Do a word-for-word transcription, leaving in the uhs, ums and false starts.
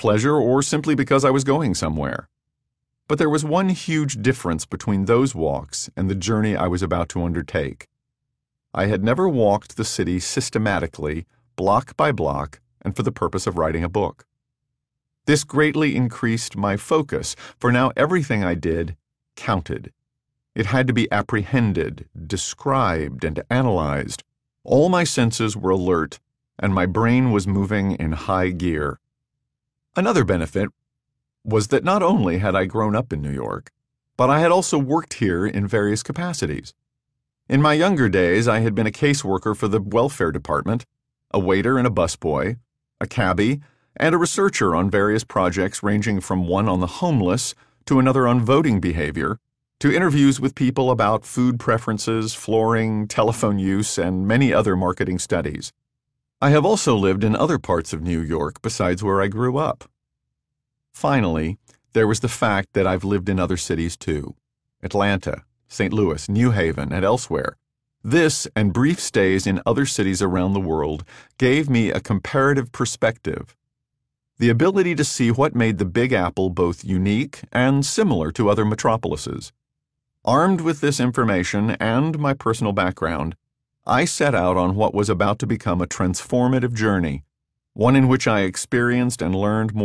pleasure or simply because I was going somewhere. But there was one huge difference between those walks and the journey I was about to undertake. I had never walked the city systematically, block by block, and for the purpose of writing a book. This greatly increased my focus, for now everything I did counted. It had to be apprehended, described, and analyzed. All my senses were alert, and my brain was moving in high gear. Another benefit was that not only had I grown up in New York, but I had also worked here in various capacities. In my younger days, I had been a caseworker for the welfare department, a waiter and a busboy, a cabbie, and a researcher on various projects ranging from one on the homeless to another on voting behavior, to interviews with people about food preferences, flooring, telephone use, and many other marketing studies. I have also lived in other parts of New York besides where I grew up. Finally, there was the fact that I've lived in other cities too: Atlanta, Saint Louis, New Haven, and elsewhere. This and brief stays in other cities around the world gave me a comparative perspective, the ability to see what made the Big Apple both unique and similar to other metropolises. Armed with this information and my personal background, I set out on what was about to become a transformative journey, one in which I experienced and learned more